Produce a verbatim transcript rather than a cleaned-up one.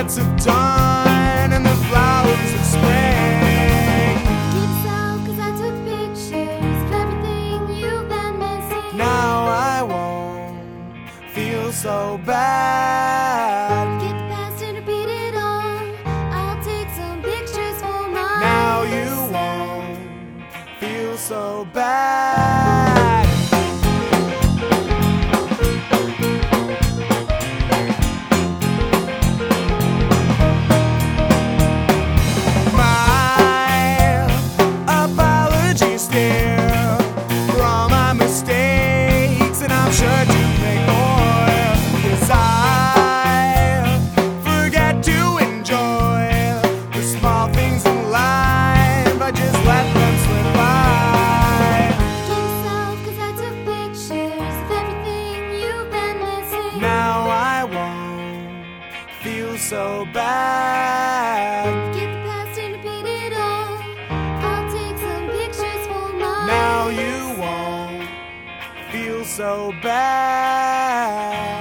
months have done and the flowers of spring. Keep it out, 'cause I took pictures of everything you've been missing. Now I won't feel so bad. Get the past and repeat it all. I'll take some pictures for my Now you won't feel so bad. My apologies, dear, for all my mistakes, and I'm sure to make more. 'Cause I forget to enjoy the small things in life. I just let them slip by. Keep it out, 'cause I took pictures of everything you've been missing. Now I won't feel so bad. Get the past and repeat it all. I'll take some pictures for my Now you won't feel so bad.